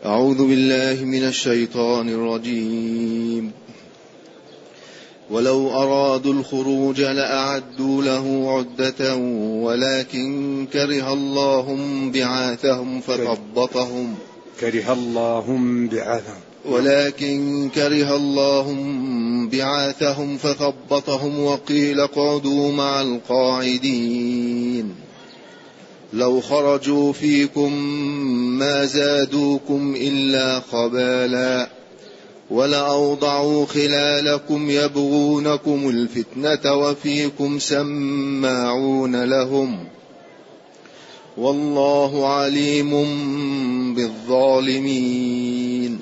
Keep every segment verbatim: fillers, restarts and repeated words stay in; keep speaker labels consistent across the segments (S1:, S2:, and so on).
S1: أعوذ بالله من الشيطان الرجيم. ولو أرادوا الخروج لأعدوا له عدة ولكن كره الله بعاثهم فثبطهم
S2: كره الله بعاثهم
S1: ولكن كره الله بعاثهم فثبطهم وقيل اقعدوا مع القاعدين لو خرجوا فيكم ما زادوكم إلا خبالا ولأوضعوا خلالكم يبغونكم الفتنة وفيكم سماعون لهم والله عليم بالظالمين.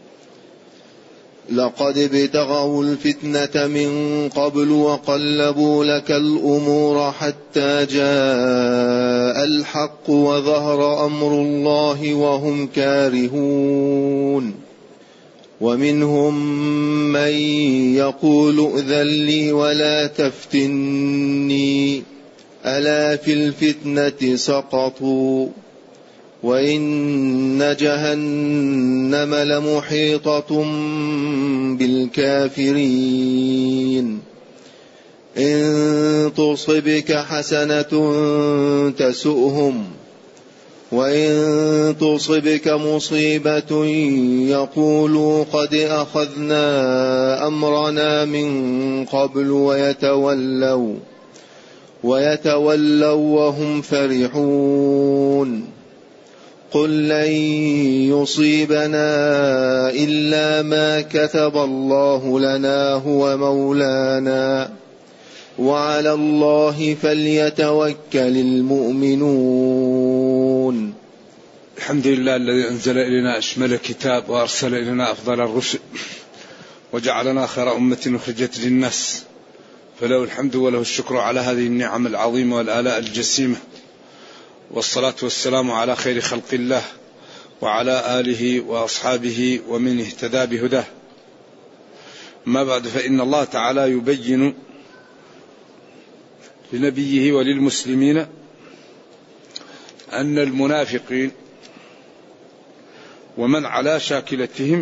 S1: لقد ابتغوا الفتنة من قبل وقلبوا لك الأمور حتى جاء الحق وظهر أمر الله وهم كارهون. ومنهم من يقول ائذن لي ولا تفتني ألا في الفتنة سقطوا وإن جهنم لمحيطة بالكافرين. إن تصبك حسنة تسؤهم وإن تصبك مصيبة يقولوا قد أخذنا أمرنا من قبل ويتولوا ويتولوا وهم فرحون. قل لن يصيبنا إلا ما كتب الله لنا هو مولانا وعلى الله فليتوكل المؤمنون.
S2: الحمد لله الذي أنزل إلينا أشمل كتاب وأرسل إلينا أفضل الرسل وجعلنا خير أمة أخرجت للناس، فله الحمد وله الشكر على هذه النعم العظيمة والآلاء الجسيمة، والصلاة والسلام على خير خلق الله وعلى آله وأصحابه ومن اهتدى بهداه. ما بعد، فإن الله تعالى يبين لنبيه وللمسلمين أن المنافقين ومن على شاكلتهم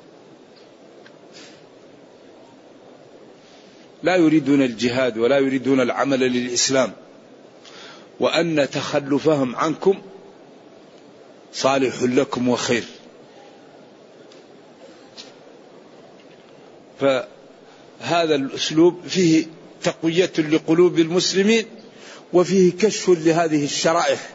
S2: لا يريدون الجهاد ولا يريدون العمل للإسلام، وأن تخلفهم عنكم صالح لكم وخير. فهذا الأسلوب فيه تقوية لقلوب المسلمين وفيه كشف لهذه الشرائح،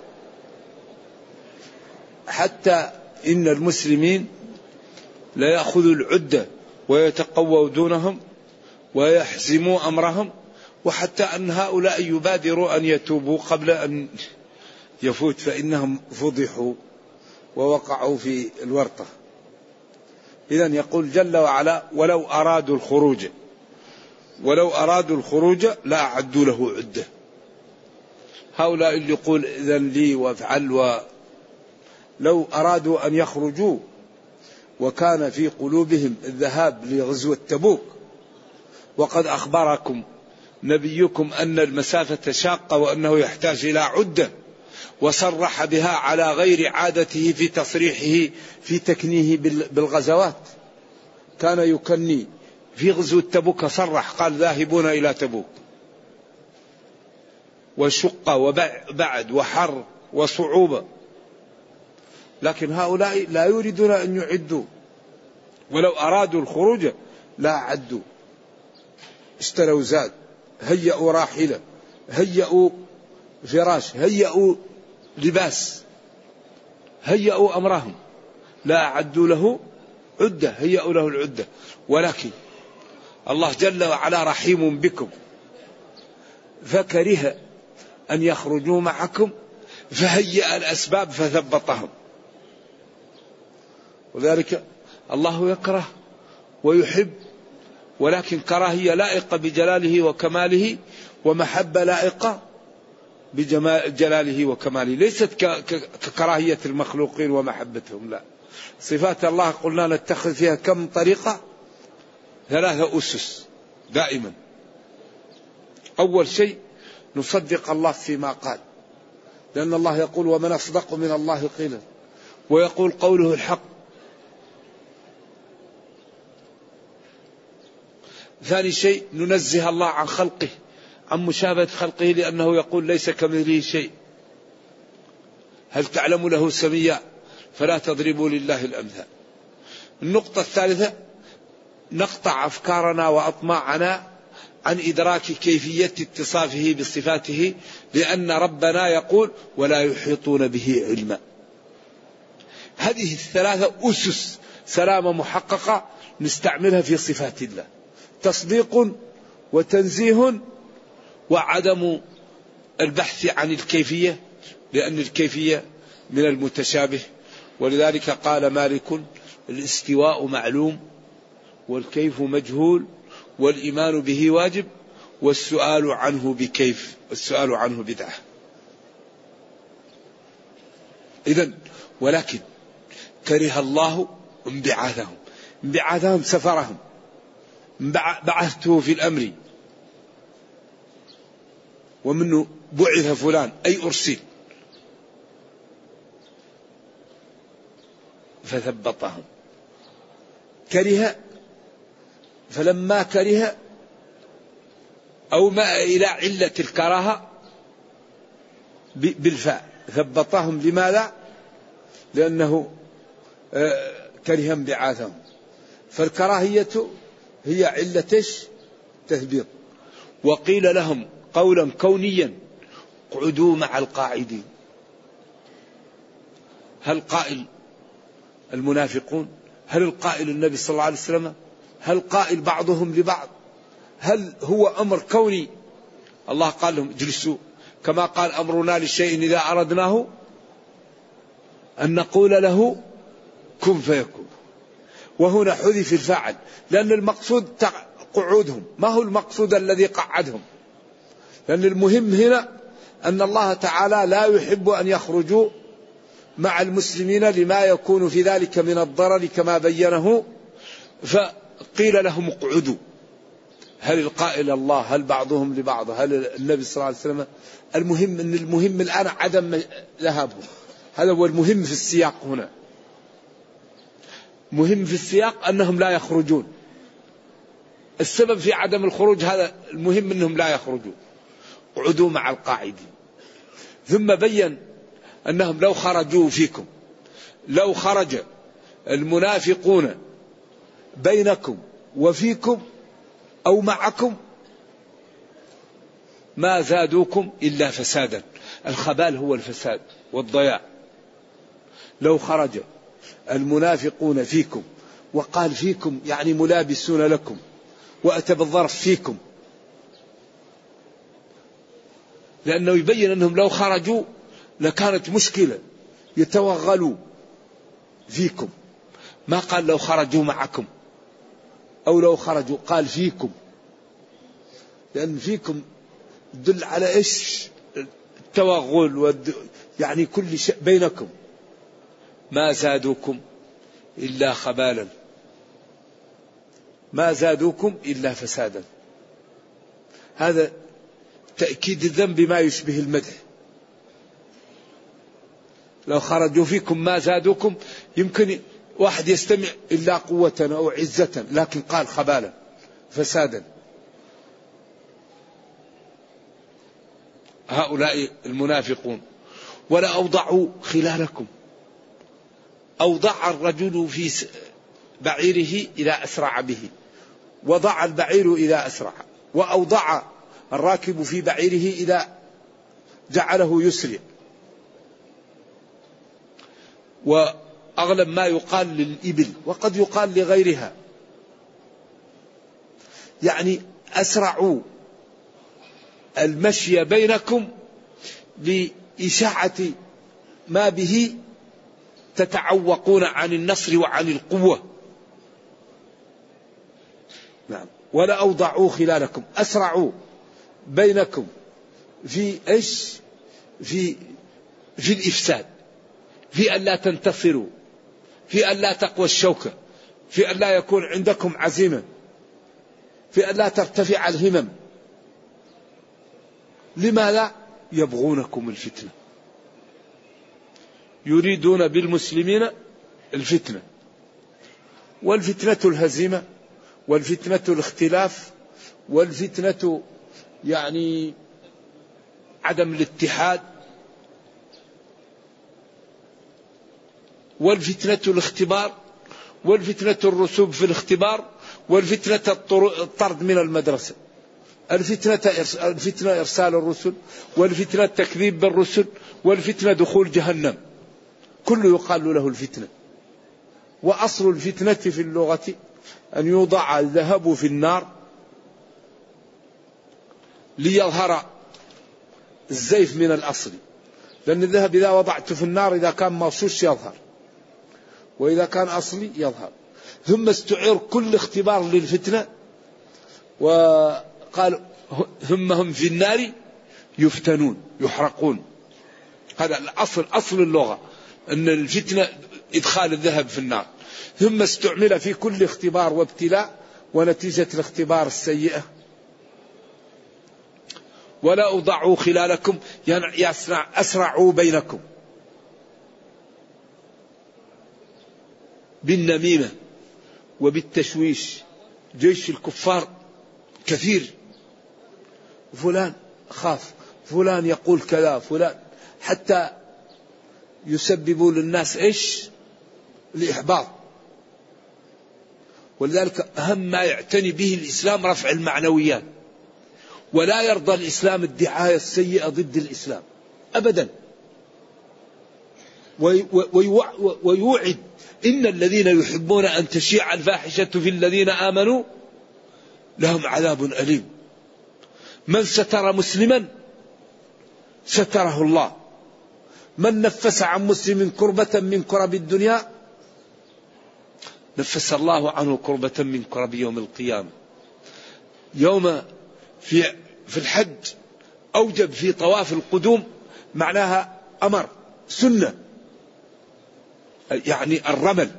S2: حتى إن المسلمين لا يأخذوا العدة ويتقووا دونهم ويحزموا أمرهم، وحتى أن هؤلاء يبادروا أن يتوبوا قبل أن يفوت، فإنهم فضحوا ووقعوا في الورطة. إذن يقول جل وعلا ولو أرادوا الخروج ولو أرادوا الخروج لا أعدوا له عدة. هؤلاء اللي يقول إذن لي وافعل، ولو أرادوا أن يخرجوا وكان في قلوبهم الذهاب لغزوة تبوك، وقد أخبركم نبيكم أن المسافة شاقة وأنه يحتاج إلى عدة، وصرح بها على غير عادته في تصريحه في تكنيه بالغزوات. كان يكني في غزوة تبوك، صرح قال ذاهبون إلى تبوك، وشقة وبعد وحر وصعوبة، لكن هؤلاء لا يريدون أن يعدوا. ولو أرادوا الخروج لا عدوا، اشتروا زاد، هيئوا راحلة، هيئوا فراش، هيئوا لباس، هيئوا أمرهم، لا أعدوا له عدة، هيئوا له العدة. ولكن الله جل وعلا رحيم بكم فكره أن يخرجوا معكم فهيئ الأسباب فثبطهم. وذلك الله يكره ويحب، ولكن كراهية لائقة بجلاله وكماله، ومحبة لائقة بجلاله وكماله، ليست ككراهية المخلوقين ومحبتهم. لا، صفات الله قلنا نتخذ فيها كم طريقة، ثلاثة أسس دائما. أول شيء نصدق الله فيما قال، لأن الله يقول ومن أصدق من الله قيلا، ويقول قوله الحق ثاني شيء ننزه الله عن خلقه، عن مشابهة خلقه، لأنه يقول ليس كمثله شيء. هل تعلم له سميا؟ فلا تضربوا لله الأمثال. النقطة الثالثة نقطع أفكارنا وأطماعنا عن إدراك كيفية اتصافه بصفاته، لأن ربنا يقول ولا يحيطون به علما. هذه الثلاثة أسس سلامة محققة نستعملها في صفات الله: تصديق وتنزيه وعدم البحث عن الكيفية، لأن الكيفية من المتشابه. ولذلك قال مالك: الاستواء معلوم والكيف مجهول والإيمان به واجب والسؤال عنه بكيف السؤال عنه بدعة. إذن ولكن كره الله انبعاثهم انبعاثهم سفرهم، بعثته في الأمر، ومنه بعث فلان أي أرسل، فثبطهم. كره، فلما كره أو ما إلى علة الكراهة بالفاء ثبطهم. لماذا؟ لأنه كره انبعاثهم. فالكراهية هي علة تثبيط. وقيل لهم قولا كونيا: اقعدوا مع القاعدين. هل قائل المنافقون؟ هل القائل النبي صلى الله عليه وسلم؟ هل قائل بعضهم لبعض؟ هل هو أمر كوني؟ الله قال لهم اجلسوا، كما قال أمرنا للشيء إذا أردناه أن نقول له كن فيكون. وهنا حذف الفاعل، لأن المقصود قعودهم، ما هو المقصود الذي قعدهم. لأن المهم هنا أن الله تعالى لا يحب أن يخرجوا مع المسلمين لما يكون في ذلك من الضرر كما بينه، فقيل لهم اقعدوا. هل القائل الله؟ هل بعضهم لبعض؟ هل النبي صلى الله عليه وسلم؟ المهم أن المهم الآن عدم ذهابهم، هذا هو المهم في السياق هنا. مهم في السياق أنهم لا يخرجون. السبب في عدم الخروج هذا المهم، أنهم لا يخرجون. اقعدوا مع القاعدين. ثم بين أنهم لو خرجوا فيكم، لو خرج المنافقون بينكم وفيكم أو معكم ما زادوكم إلا فسادا. الخبال هو الفساد والضياع. لو خرج المنافقون فيكم، وقال فيكم يعني ملابسون لكم، وأتى بالظرف فيكم، لأنه يبين أنهم لو خرجوا لكانت مشكلة، يتوغلوا فيكم. ما قال لو خرجوا معكم أو لو خرجوا، قال فيكم، لأن فيكم دل على إيش؟ التوغل والد... يعني كل شيء بينكم. ما زادوكم إلا خبالا، ما زادوكم إلا فسادا. هذا تأكيد الذنب ما يشبه المدح. لو خرجوا فيكم ما زادوكم، يمكن واحد يستمع إلا قوة أو عزة، لكن قال خبالا فسادا. هؤلاء المنافقون. ولا أوضعوا خلالكم. أوضع الرجل في بعيره إذا أسرع به، وضع البعير إذا أسرع، وأوضع الراكب في بعيره إذا جعله يسرع. وأغلب ما يقال للإبل، وقد يقال لغيرها، يعني أسرعوا المشي بينكم لإشاعة ما به تتعوقون عن النصر وعن القوة. نعم. ولا أوضعوا خلالكم، أسرعوا بينكم في إيش؟ في في الإفساد، في أن لا تنتصروا، في أن لا تقوى الشوكة، في أن لا يكون عندكم عزيمة، في أن لا ترتفع الهمم. لماذا؟ يبغونكم الفتنة، يريدون بالمسلمين الفتنة، والفتنة الهزيمة، والفتنة الاختلاف، والفتنة يعني عدم الاتحاد، والفتنة الاختبار، والفتنة الرسوب في الاختبار، والفتنة الطرد من المدرسة، الفتنة الفتنة إرسال الرسل، والفتنة التكذيب بالرسل، والفتنة دخول جهنم، كله يقال له الفتنة. وأصل الفتنة في اللغة أن يوضع الذهب في النار ليظهر الزيف من الأصل، لأن الذهب إذا وضعته في النار إذا كان مغشوش يظهر، وإذا كان أصلي يظهر. ثم استعير كل اختبار للفتنة، وقال ثم هم في النار يفتنون يحرقون. هذا الأصل، أصل اللغة أن الفتنة إدخال الذهب في النار. ثم استعمل في كل اختبار وابتلاء، ونتيجة الاختبار السيئة ولا أوضعوا خلالكم، يعني يسرع أسرعوا بينكم بالنميمة وبالتشويش. جيش الكفار كثير، فلان خاف، فلان يقول كذا، فلان، حتى يسببوا للناس إيش؟ الإحباط. ولذلك أهم ما يعتني به الإسلام رفع المعنويات، ولا يرضى الإسلام الدعاية السيئة ضد الإسلام أبدا. ويوعد إن الذين يحبون أن تشيع الفاحشة في الذين آمنوا لهم عذاب أليم. من ستر مسلما ستره الله، من نفس عن مسلم كربة من كرب الدنيا نفس الله عنه كربة من كرب يوم القيامة. يوم في في الحج أوجب في طواف القدوم، معناها أمر سنة، يعني الرمل،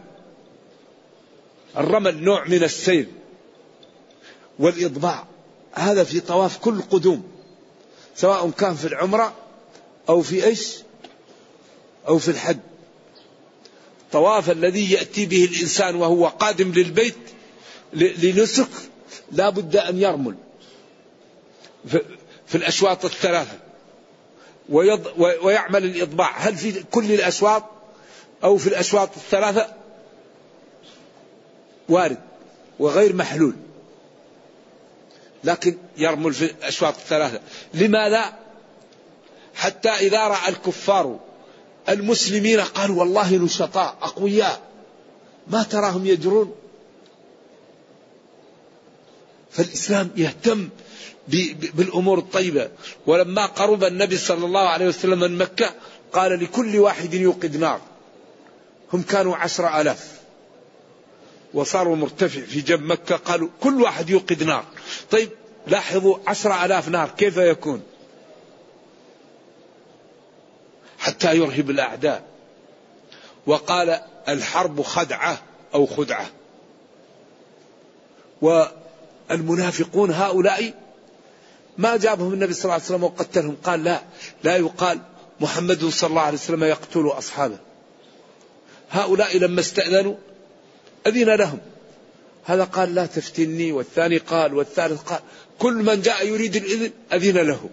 S2: الرمل نوع من السير والإضباع، هذا في طواف كل قدوم، سواء كان في العمرة أو في إيش أو في الحج. طواف الذي يأتي به الإنسان وهو قادم للبيت لنسك لا بد أن يرمل في الأشواط الثلاثة ويعمل الإضباع. هل في كل الأشواط أو في الأشواط الثلاثة؟ وارد وغير محلول، لكن يرمل في الأشواط الثلاثة. لماذا؟ حتى إذا رأى الكفار المسلمين قالوا والله نشطاء أقوياء ما تراهم يجرون. فالإسلام يهتم بالأمور الطيبة. ولما قرب النبي صلى الله عليه وسلم من مكة قال لكل واحد يوقد نار. هم كانوا عشر آلاف وصاروا مرتفع في جنب مكة، قالوا كل واحد يوقد نار. طيب لاحظوا عشر آلاف نار كيف يكون؟ حتى يرهب الأعداء. وقال الحرب خدعة أو خدعة. والمنافقون هؤلاء ما جابهم النبي صلى الله عليه وسلم وقتلهم، قال لا لا يقال محمد صلى الله عليه وسلم يقتل أصحابه. هؤلاء لما استأذنوا أذن لهم، هذا قال لا تفتني، والثاني قال، والثالث قال، كل من جاء يريد الإذن أذن له.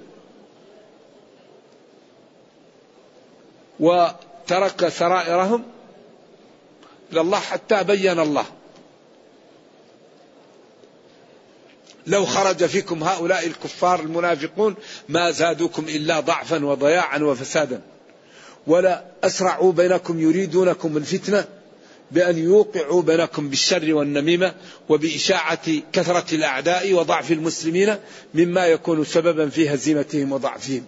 S2: وترك سرائرهم إلى الله حتى بين الله. لو خرج فيكم هؤلاء الكفار المنافقون ما زادوكم إلا ضعفا وضياعا وفسادا، ولا أسرعوا بينكم يريدونكم الفتنة بأن يوقعوا بينكم بالشر والنميمة وبإشاعة كثرة الأعداء وضعف المسلمين مما يكون سببا في هزيمتهم وضعفهم.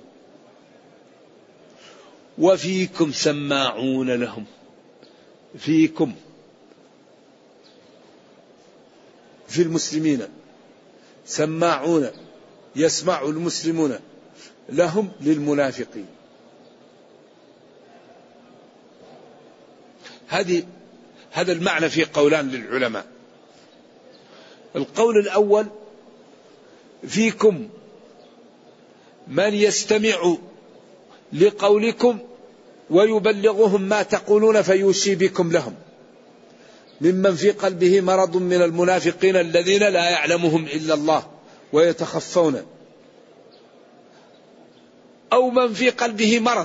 S2: وفيكم سماعون لهم، فيكم في المسلمين سماعون، يسمع المسلمون لهم للمنافقين. هذه هذا المعنى في قولان للعلماء. القول الأول فيكم من يستمع لقولكم ويبلغهم ما تقولون فيوشي بكم لهم، ممن في قلبه مرض من المنافقين الذين لا يعلمهم إلا الله ويتخفون، أو من في قلبه مرض.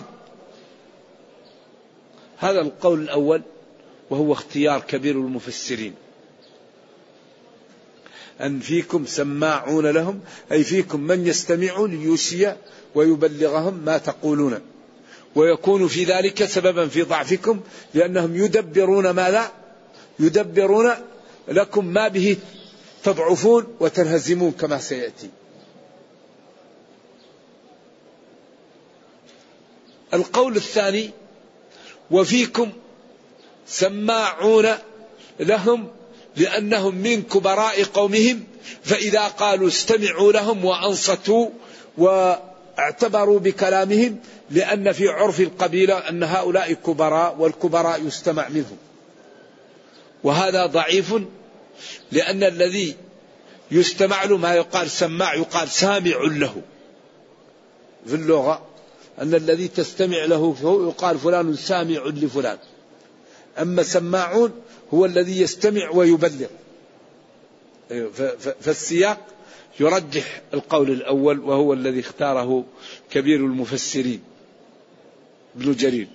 S2: هذا القول الأول وهو اختيار كبير المفسرين، أن فيكم سماعون لهم، أي فيكم من يستمع ليوشي ويبلغهم ما تقولون، ويكون في ذلك سببا في ضعفكم، لأنهم يدبرون ما لا يدبرون لكم ما به تضعفون وتنهزمون كما سيأتي. القول الثاني وفيكم سماعون لهم لأنهم من كبراء قومهم، فإذا قالوا استمعوا لهم وأنصتوا واعتبروا بكلامهم، لأن في عرف القبيلة أن هؤلاء كبراء والكبراء يستمع منهم. وهذا ضعيف، لأن الذي يستمع له ما يقال سماع، يقال سامع له في اللغة، أن الذي تستمع له يقال فلان سامع لفلان. أما سماعون هو الذي يستمع ويبلغ. فالسياق يرجح القول الأول وهو الذي اختاره كبير المفسرين ابن جرير.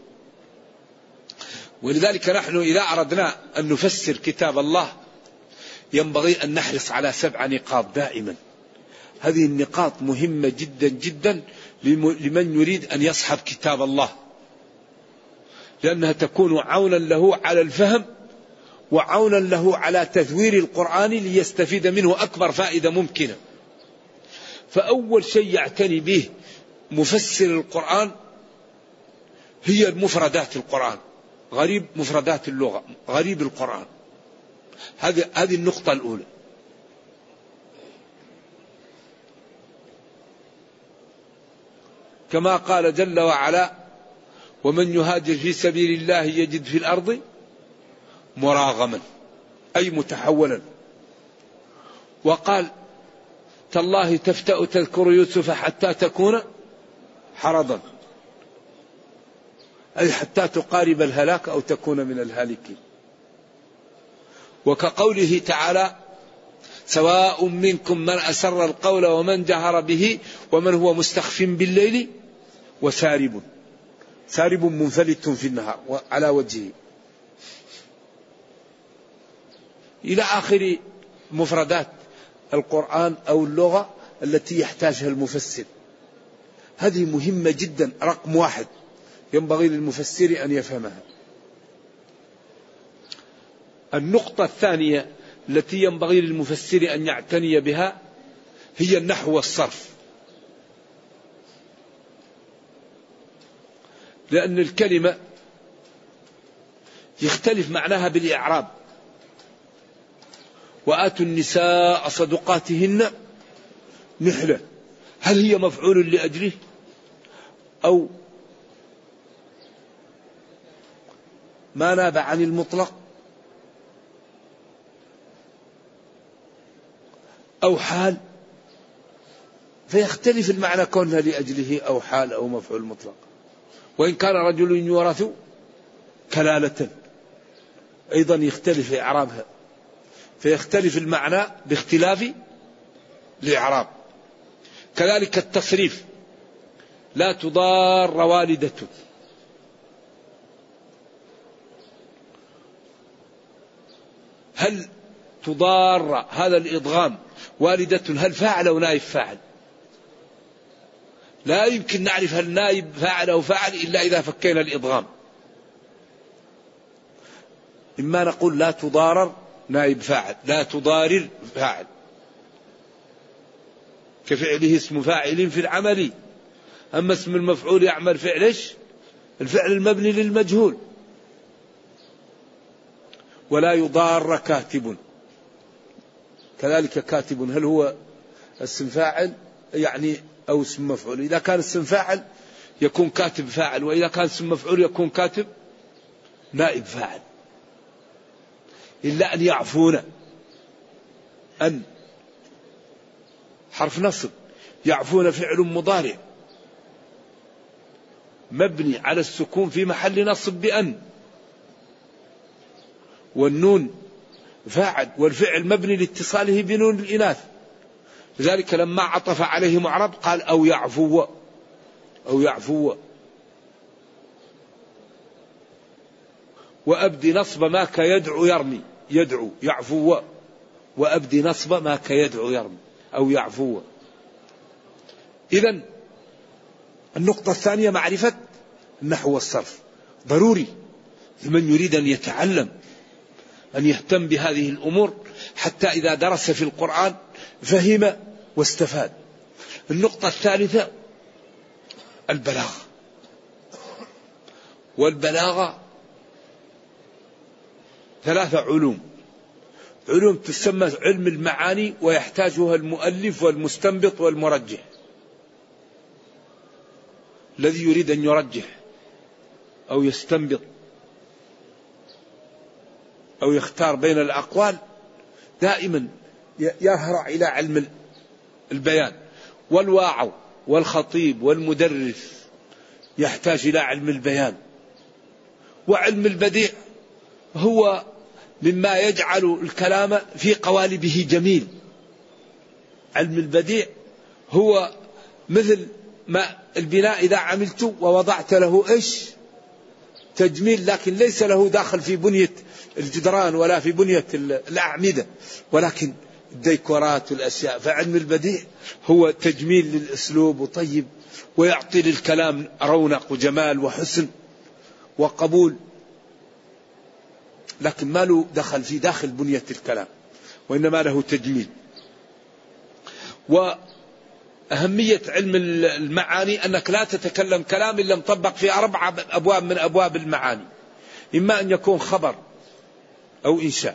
S2: ولذلك نحن إذا أردنا أن نفسر كتاب الله ينبغي أن نحرص على سبع نقاط دائما. هذه النقاط مهمة جدا جدا لمن يريد أن يصحب كتاب الله، لأنها تكون عونا له على الفهم وعونا له على تثوير القرآن ليستفيد منه أكبر فائدة ممكنة. فأول شيء يعتني به مفسر القرآن هي المفردات القرآن، غريب مفردات اللغة، غريب القرآن. هذه هذه النقطة الأولى. كما قال جل وعلا: ومن يهاجر في سبيل الله يجد في الأرض مراغما، أي متحولا. وقال: تالله تفتأ تذكر يوسف حتى تكون حرضا، أي حتى تقارب الهلاك أو تكون من الهالكين. وكقوله تعالى: سواء منكم من أسر القول ومن جهر به ومن هو مستخف بالليل وسارب، سارب منفلت في النهار على وجهه، إلى آخر مفردات القرآن أو اللغة التي يحتاجها المفسر. هذه مهمة جدا، رقم واحد ينبغي للمفسر أن يفهمها. النقطة الثانية التي ينبغي للمفسر أن يعتني بها هي النحو والصرف، لأن الكلمة يختلف معناها بالإعراب. وآتوا النساء صدقاتهن نحلة، هل هي مفعول لأجله أو ما ناب عن المطلق أو حال؟ فيختلف المعنى كونها لأجله أو حال أو مفعول مطلق. وإن كان رجل يورث كلالة أيضا يختلف إعرابها، فيختلف المعنى باختلاف الإعراب. كذلك التصريف: لا تضار والدة، هل تضار هذا الإضغام والدة هل فاعل أو نائب فاعل؟ لا يمكن نعرف هل نائب فاعل أو فاعل إلا إذا فكينا الإضغام. إما نقول لا تضارر نائب فاعل، لا تضارر فاعل، كفعله اسم فاعل في العمل. أما اسم المفعول يعمل فعلش الفعل المبني للمجهول. ولا يضار كاتب، كذلك كاتب هل هو اسم فاعل يعني أو اسم مفعول؟ إذا كان اسم فاعل يكون كاتب فاعل، وإذا كان اسم مفعول يكون كاتب نائب فاعل. إلا أن يعفون، أن حرف نصب، يعفون فعل مضارع مبني على السكون في محل نصب بأن، والنون فاعل، والفعل مبني لاتصاله بنون الإناث. لذلك لما عطف عليه معرب قال أو يعفو أو يعفو. وأبدي نصب ما كيدعو يرمي، يدعو يعفو، وأبدي نصب ما كيدعو يرمي أو يعفو. إذن النقطة الثانية معرفة النحو والصرف، ضروري لمن يريد أن يتعلم أن يهتم بهذه الأمور حتى إذا درس في القرآن فهم واستفاد. النقطة الثالثة البلاغة، والبلاغة ثلاثة علوم، علوم تسمى علم المعاني ويحتاجها المؤلف والمستنبط والمرجح. الذي يريد أن يرجح أو يستنبط أو يختار بين الأقوال دائما يهرع إلى علم البيان. والواعظ والخطيب والمدرس يحتاج إلى علم البيان. وعلم البديع هو مما يجعل الكلام في قوالبه جميل. علم البديع هو مثل ما البناء إذا عملت ووضعت له إيش تجميل، لكن ليس له داخل في بنية الجدران ولا في بنية الأعمدة، ولكن الديكورات والأشياء. فعلم البديع هو تجميل للأسلوب وطيب، ويعطي للكلام رونق وجمال وحسن وقبول، لكن ما له دخل في داخل بنية الكلام، وإنما له تجميل. وأهمية علم المعاني أنك لا تتكلم كلام إلا مطبق في أربع أبواب من أبواب المعاني، إما أن يكون خبر أو إنشاء،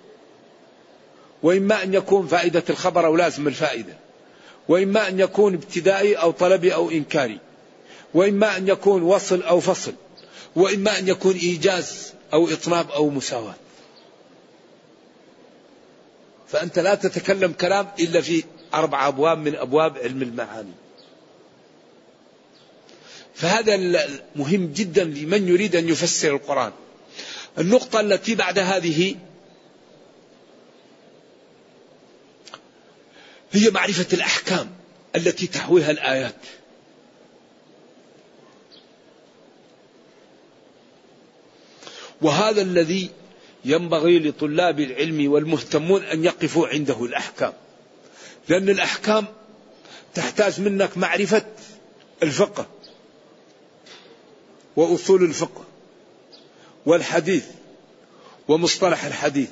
S2: وإما أن يكون فائدة الخبر أو لازم الفائدة، وإما أن يكون ابتدائي أو طلبي أو إنكاري، وإما أن يكون وصل أو فصل، وإما أن يكون إيجاز أو إطناب أو مساواة. فأنت لا تتكلم كلام إلا في أربع أبواب من أبواب علم المعاني. فهذا مهم جدا لمن يريد أن يفسر القرآن. النقطة التي بعد هذه هي معرفة الأحكام التي تحويها الآيات. وهذا الذي ينبغي لطلاب العلم والمهتمون أن يقفوا عنده، الأحكام. لأن الأحكام تحتاج منك معرفة الفقه وأصول الفقه والحديث ومصطلح الحديث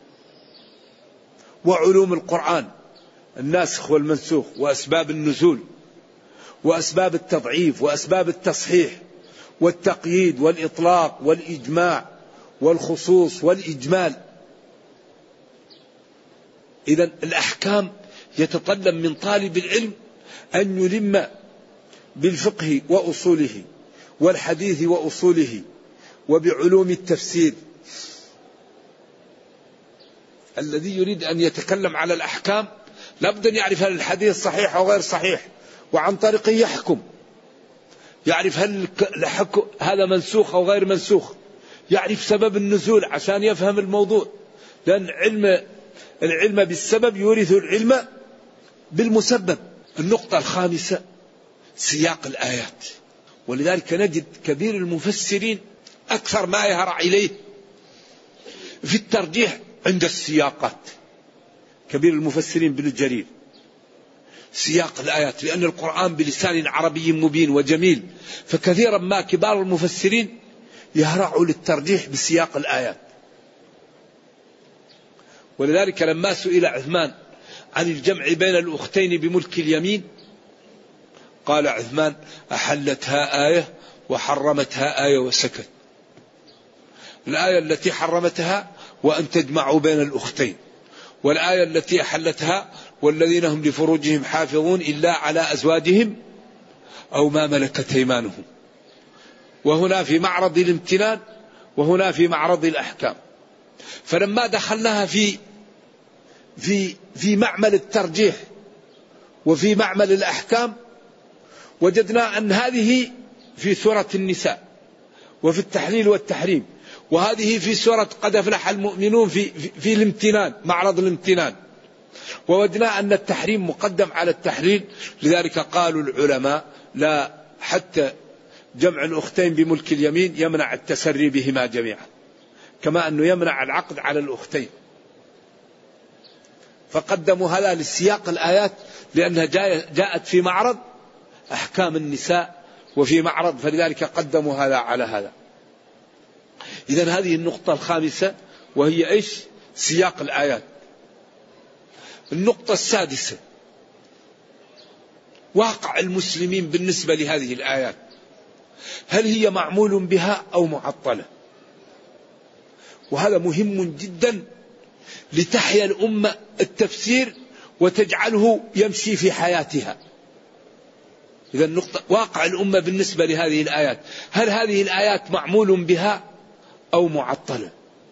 S2: وعلوم القرآن، الناسخ والمنسوخ، وأسباب النزول وأسباب التضعيف وأسباب التصحيح والتقييد والإطلاق والإجماع والخصوص والإجمال. إذن الأحكام يتطلب من طالب العلم أن يلم بالفقه وأصوله والحديث وأصوله وبعلوم التفسير. الذي يريد أن يتكلم على الأحكام لابد أن يعرف هل الحديث صحيح أو غير صحيح، وعن طريقه يحكم، يعرف هل هذا منسوخ أو غير منسوخ، يعرف سبب النزول عشان يفهم الموضوع. لأن علم العلم بالسبب يورث العلم بالمسبب. النقطة الخامسة سياق الآيات. ولذلك نجد كبير المفسرين أكثر ما يهرع إليه في الترجيح عند السياقات. كبير المفسرين ابن جرير سياق الآيات، لأن القرآن بلسان عربي مبين وجميل، فكثيرا ما كبار المفسرين يهرعوا للترجيح بسياق الآيات. ولذلك لما سئل عثمان عن الجمع بين الأختين بملك اليمين قال عثمان أحلتها آية وحرمتها آية وسكت. الآية التي حرمتها وأن تجمعوا بين الأختين، والآية التي أحلتها والذين هم لفروجهم حافظون إلا على أزواجهم أو ما ملكت أيمانهم. وهنا في معرض الامتنان وهنا في معرض الأحكام. فلما دخلناها في في في معمل الترجيح وفي معمل الأحكام وجدنا أن هذه في سورة النساء وفي التحليل والتحريم، وهذه في سورة قد أفلح المؤمنون في, في, في الامتنان، معرض الامتنان. ووجدنا أن التحريم مقدم على التحليل، لذلك قالوا العلماء لا، حتى جمع الأختين بملك اليمين يمنع التسري بهما جميعا، كما أنه يمنع العقد على الأختين. فقدموا هذا للسياق الآيات لأنها جاءت في معرض أحكام النساء وفي معرض، فلذلك قدموا هذا على هذا. إذن هذه النقطة الخامسة وهي إيش؟ سياق الآيات. النقطة السادسة واقع المسلمين بالنسبة لهذه الآيات، هل هي معمول بها أو معطلة؟ وهذا مهم جدا لتحيا الأمة التفسير وتجعله يمشي في حياتها. إذا النقطة واقع الأمة بالنسبة لهذه الآيات، هل هذه الآيات معمول بها أو معطلة؟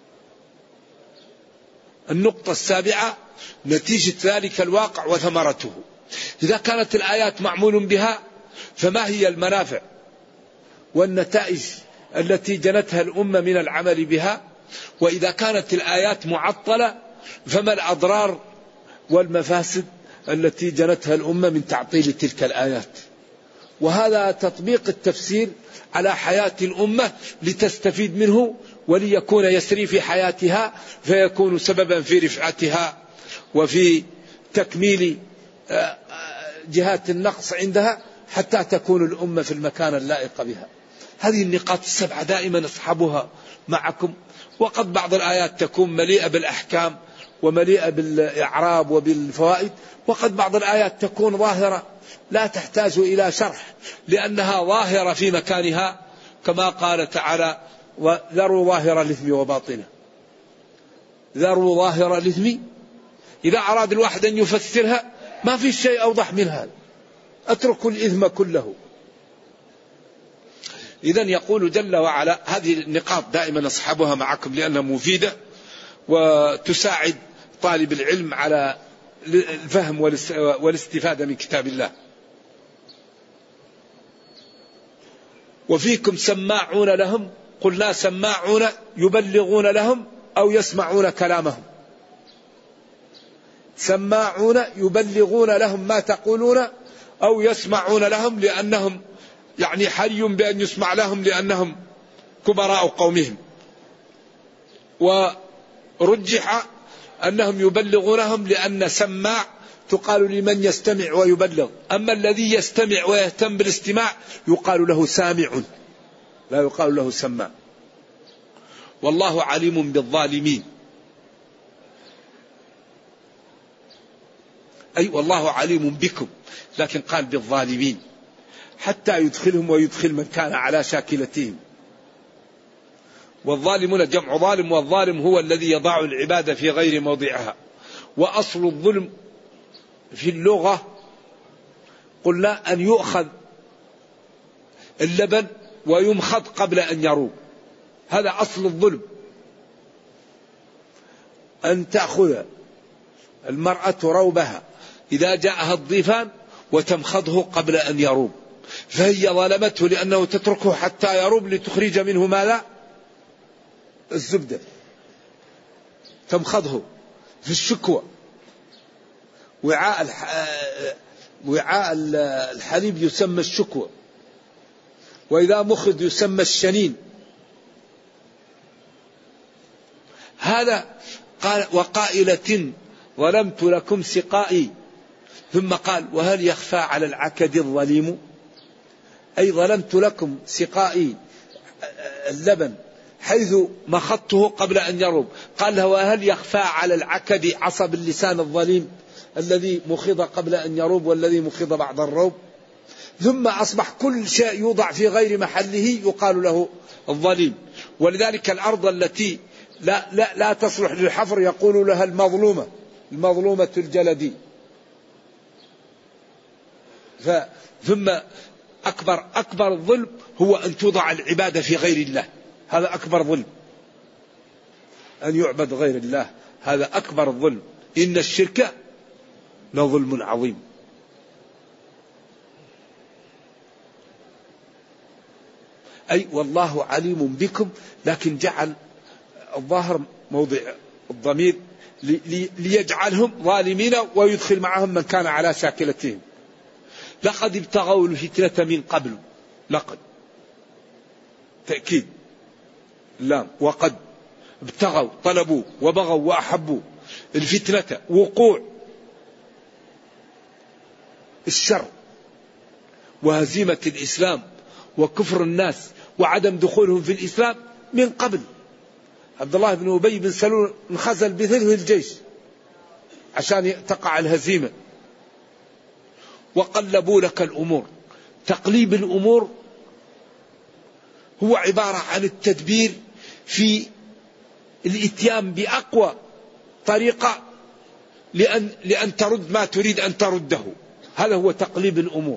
S2: النقطة السابعة نتيجة ذلك الواقع وثمرته. إذا كانت الآيات معمول بها فما هي المنافع والنتائج التي جنتها الأمة من العمل بها؟ وإذا كانت الآيات معطلة فما الأضرار والمفاسد التي جنتها الأمة من تعطيل تلك الآيات؟ وهذا تطبيق التفسير على حياة الأمة لتستفيد منه وليكون يسري في حياتها، فيكون سببا في رفعتها وفي تكميل جهات النقص عندها حتى تكون الأمة في المكان اللائق بها. هذه النقاط السبعة دائما أصحابها معكم. وقد بعض الآيات تكون مليئة بالأحكام ومليئة بالإعراب وبالفوائد، وقد بعض الآيات تكون ظاهرة لا تحتاج إلى شرح لأنها ظاهرة في مكانها، كما قال تعالى وذروا ظاهر الإثم وباطنه. ذروا ظاهر الإثم، إذا أراد الواحد أن يفسرها ما في شيء أوضح من هذا، اتركوا الإثم كله. إذن يقول جل وعلا هذه النقاط دائما أصحابها معكم لأنها مفيدة وتساعد طالب العلم على الفهم والاستفادة من كتاب الله. وفيكم سماعون لهم، قلنا سماعون يبلغون لهم أو يسمعون كلامهم. سماعون يبلغون لهم ما تقولون أو يسمعون لهم لأنهم يعني حري بأن يسمع لهم لأنهم كبراء قومهم. ورجح أنهم يبلغونهم لأن سماع تقال لمن يستمع ويبلغ، أما الذي يستمع ويهتم بالاستماع يقال له سامع لا يقال له سماع. والله عليم بالظالمين، أي والله عليم بكم، لكن قال بالظالمين حتى يدخلهم ويدخل من كان على شاكلتهم. والظالمون جمع ظالم، والظالم هو الذي يضع العبادة في غير موضعها. وأصل الظلم في اللغة قلنا أن يؤخذ اللبن ويمخض قبل أن يروب، هذا أصل الظلم. أن تأخذ المرأة روبها إذا جاءها الضيفان وتمخضه قبل أن يروب، فهي ظلمته لأنه تتركه حتى يروب لتخرج منه ماذا؟ الزبدة. تمخضه في الشكوى. وعاء وعاء الحليب يسمى الشكوى، وإذا مخض يسمى الشنين. هذا قال وقائلة ظلمت لكم سقائي، ثم قال وهل يخفى على العكد الظليم؟ أي ظلمت لكم سقائي اللبن حيث مخضته قبل أن يروب. قال له وهل يخفى على العكد عصب اللسان الظليم الذي مخض قبل أن يروب والذي مخض بعد الروب؟ ثم أصبح كل شيء يوضع في غير محله يقال له الظليم. ولذلك الأرض التي لا, لا, لا تصلح للحفر يقول لها المظلومة، المظلومة الجلدي. ثم أكبر أكبر الظلم هو أن توضع العبادة في غير الله، هذا أكبر ظلم. أن يعبد غير الله هذا أكبر الظلم. إن الشرك لظلم عظيم. أي والله عليم بكم، لكن جعل الظاهر موضع الضمير ليجعلهم ظالمين ويدخل معهم من كان على شاكلتهم. لقد ابتغوا الفتنة من قبل، لقد تأكيد لام، وقد ابتغوا طلبوا وبغوا وأحبوا الفتنة، وقوع الشر وهزيمة الإسلام وكفر الناس وعدم دخولهم في الإسلام من قبل. عبد الله بن أبي بن سلول انخزل بثلث الجيش عشان تقع الهزيمة. وقلبوا لك الأمور. تقليب الأمور هو عبارة عن التدبير في الاتيان بأقوى طريقة لأن, لأن ترد ما تريد أن ترده. هذا هو تقليب الأمور.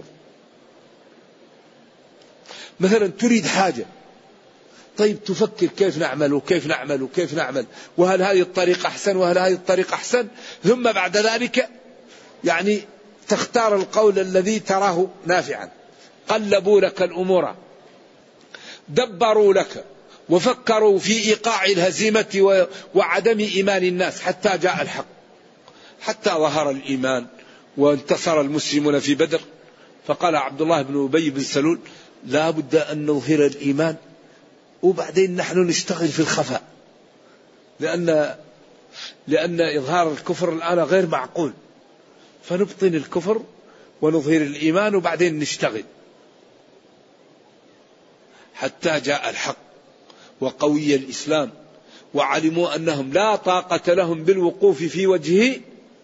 S2: مثلا تريد حاجة، طيب تفكر كيف نعمل وكيف نعمل وكيف نعمل، وهل هذه الطريقة أحسن وهل هذه الطريقة أحسن، ثم بعد ذلك يعني تختار القول الذي تراه نافعا. قلبوا لك الأمور، دبروا لك وفكروا في إيقاع الهزيمة وعدم إيمان الناس حتى جاء الحق، حتى ظهر الإيمان وانتصر المسلمون في بدر. فقال عبد الله بن أبي بن سلول لا بد أن نظهر الإيمان وبعدين نحن نشتغل في الخفاء، لأن لأن إظهار الكفر الآن غير معقول، فنبطن الكفر ونظهر الإيمان وبعدين نشتغل. حتى جاء الحق وقوي الإسلام وعلموا أنهم لا طاقة لهم بالوقوف في وجهه،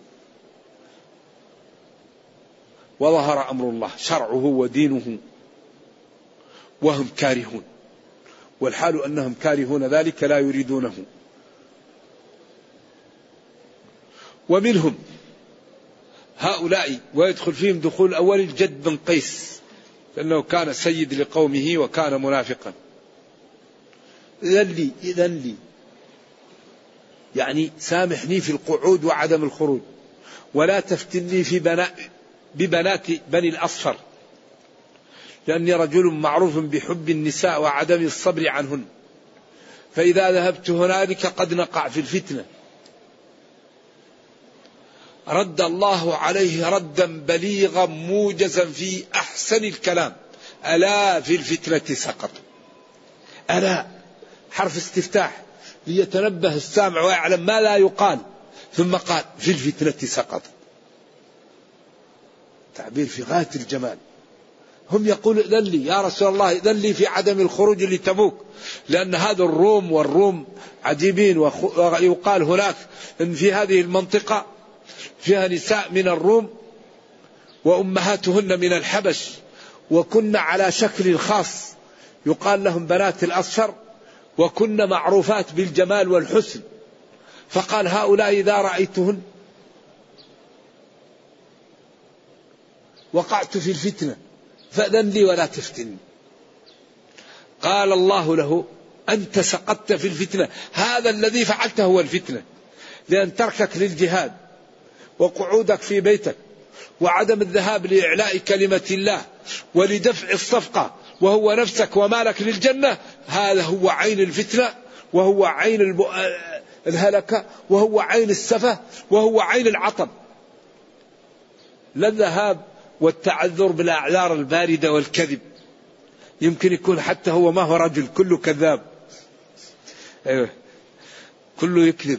S2: وظهر أمر الله شرعه ودينه وهم كارهون، والحال أنهم كارهون ذلك لا يريدونه. ومنهم هؤلاء ويدخل فيهم دخول أول الجد بن قيس، لأنه كان سيد لقومه وكان منافقا. إذن لي إذن لي يعني سامحني في القعود وعدم الخروج، ولا تفتني في بناء ببنات بني الأصفر، لأني رجل معروف بحب النساء وعدم الصبر عنهن، فإذا ذهبت هنالك قد نقع في الفتنة. رد الله عليه ردا بليغا موجزا في أحسن الكلام: ألا في الفتنة سقط. ألا حرف استفتاح ليتنبه السامع ويعلم ما لا يقال، ثم قال في الفتنة سقط. تعبير في غاية الجمال. هم يقول إذن لي يا رسول الله، إذن لي في عدم الخروج لتبوك، لأن هذا الروم والروم عجيبين، ويقال هناك إن في هذه المنطقة فيها نساء من الروم وأمهاتهن من الحبش، وكن على شكل خاص يقال لهم بنات الأصفر، وكن معروفات بالجمال والحسن. فقال هؤلاء إذا رأيتهن وقعت في الفتنة فأذن لي ولا تفتني. قال الله له أنت سقطت في الفتنة، هذا الذي فعلته هو الفتنة، لأن تركك للجهاد وقعودك في بيتك وعدم الذهاب لإعلاء كلمة الله ولدفع الصفقة وهو نفسك ومالك للجنة، هذا هو عين الفتنة، وهو عين الهلكة، وهو عين السفة، وهو عين العطب. لا الذهاب والتعذر بالأعذار الباردة والكذب، يمكن يكون حتى هو ما هو رجل، كله كذاب، أيوه كله يكذب.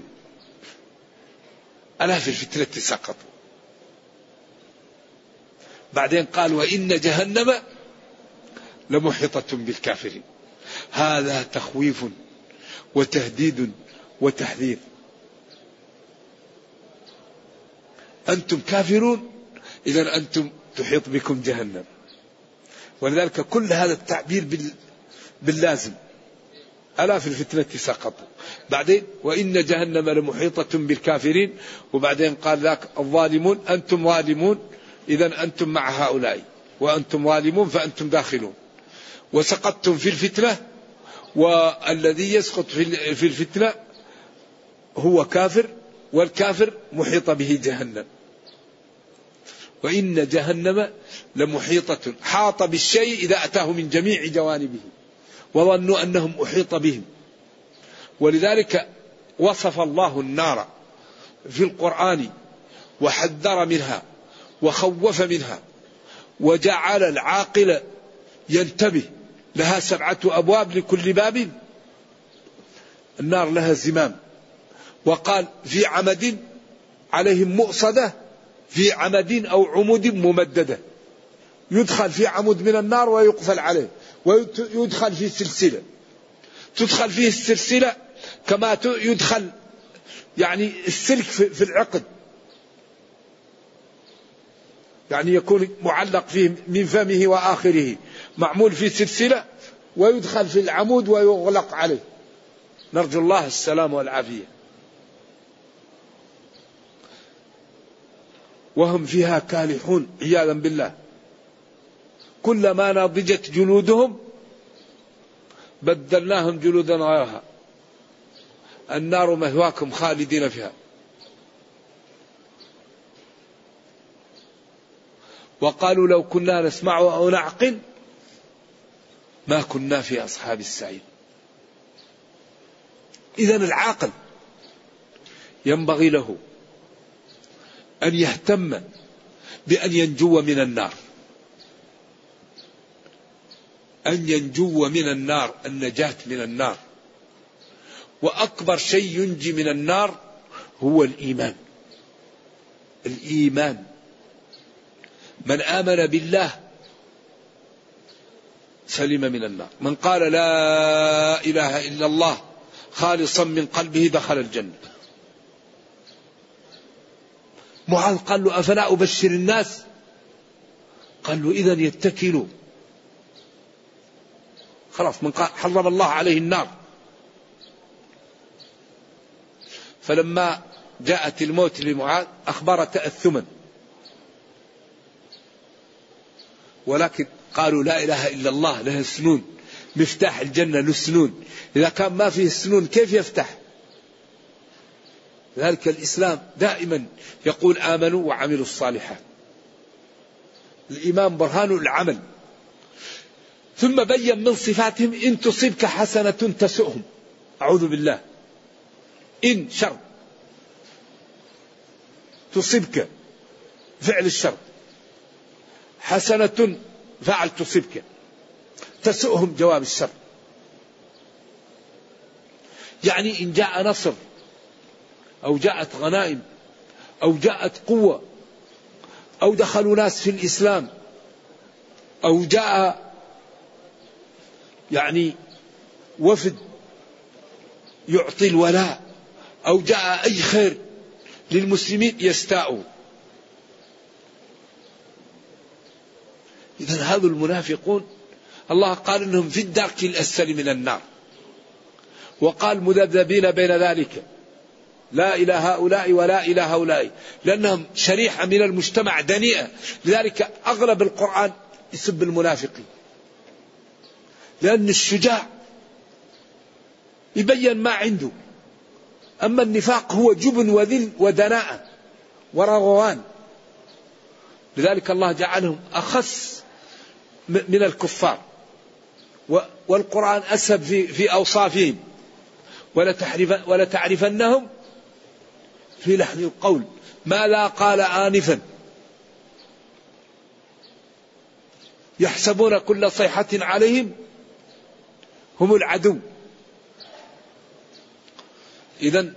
S2: ألا في الفتنة سقط. بعدين قال وإن جهنم لمحيطة بالكافرين. هذا تخويف وتهديد وتحذير. أنتم كافرون، إذن أنتم تحيط بكم جهنم. ولذلك كل هذا التعبير باللازم. ألا في الفتنة سقطوا. بعدين وإن جهنم لمحيطة بالكافرين، وبعدين قال ذاك الظالمون أنتم ظالمون، إذن أنتم مع هؤلاء، وأنتم ظالمون فأنتم داخلون. وسقطتم في الفتنة، والذي يسقط في الفتنة هو كافر، والكافر محيط به جهنم. وإن جهنم لمحيطة، حاط بالشيء إذا أتاه من جميع جوانبه، وظنوا أنهم أحيط بهم. ولذلك وصف الله النار في القرآن وحذر منها وخوف منها، وجعل العاقل ينتبه. لها سبعة أبواب لكل باب، النار لها زمام. وقال في عمد عليهم مؤصدة، في عمد أو عمود ممددة، يدخل في عمود من النار ويقفل عليه، ويدخل في سلسلة تدخل فيه السلسلة كما يدخل يعني السلك في العقد، يعني يكون معلق فيه من فمه وآخره، معمول في سلسلة ويدخل في العمود ويغلق عليه. نرجو الله السلام والعافية. وهم فيها كالحون عياذا بالله. كلما نضجت جلودهم بدلناهم جلودا غيرها. النار مثواكم خالدين فيها. وقالوا لو كنا نسمع أو نعقل ما كنا في أصحاب السعير. إذن العاقل ينبغي له أن يهتم بأن ينجو من النار، أن ينجو من النار، النجاة من النار. وأكبر شيء ينجي من النار هو الإيمان. الإيمان، من آمن بالله سلم من النار. من قال لا إله إلا الله خالصا من قلبه دخل الجنة. معاذ قال له أفلا أبشر الناس؟ قال له إذن يتكلوا. خلاص، من قال حرم الله عليه النار. فلما جاءت الموت لمعاذ أخبر تأثما، ولكن قالوا لا إله إلا الله لها سنون، مفتاح الجنة له سنون، إذا كان ما فيه سنون كيف يفتح؟ ذلك الإسلام دائما يقول آمنوا وعملوا الصالحات. الإيمان برهان العمل. ثم بين من صفاتهم إن تصبك حسنة تسؤهم. أعوذ بالله. إن شر تصبك فعل الشر، حسنة فعل تصبك، تسؤهم جواب الشر. يعني إن جاء نصر أو جاءت غنائم أو جاءت قوة أو دخلوا ناس في الإسلام أو جاء يعني وفد يعطي الولاء أو جاء أي خير للمسلمين يستاءوا. إذن هذا المنافقون الله قال إنهم في الدرك الأسفل من النار، وقال مذبذبين بين ذلك لا إلى هؤلاء ولا إلى هؤلاء، لأنهم شريحة من المجتمع دنيئة. لذلك أغلب القرآن يسب المنافقين، لأن الشجاع يبين ما عنده، أما النفاق هو جبن وذل ودناءة ورغوان. لذلك الله جعلهم أخس من الكفار. والقرآن أسب في, في أوصافهم ولا تعرفنهم في لحن القول ما لا قال آنفا يحسبون كل صيحة عليهم هم العدو. إذن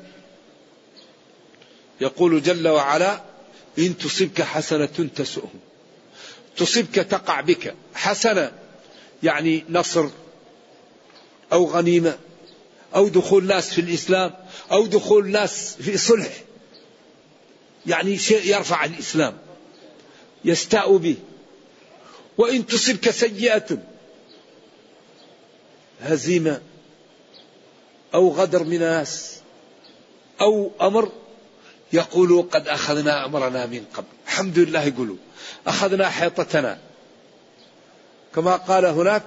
S2: يقول جل وعلا إن تصبك حسنة تسؤهم. تصبك تقع بك حسنة، يعني نصر أو غنيمة أو دخول ناس في الإسلام أو دخول ناس في صلح، يعني شيء يرفع الإسلام يستاء به. وإن تصبك سيئة، هزيمة أو غدر من الناس أو أمر، يقولوا قد أخذنا أمرنا من قبل. الحمد لله يقولوا أخذنا حيطتنا، كما قال هناك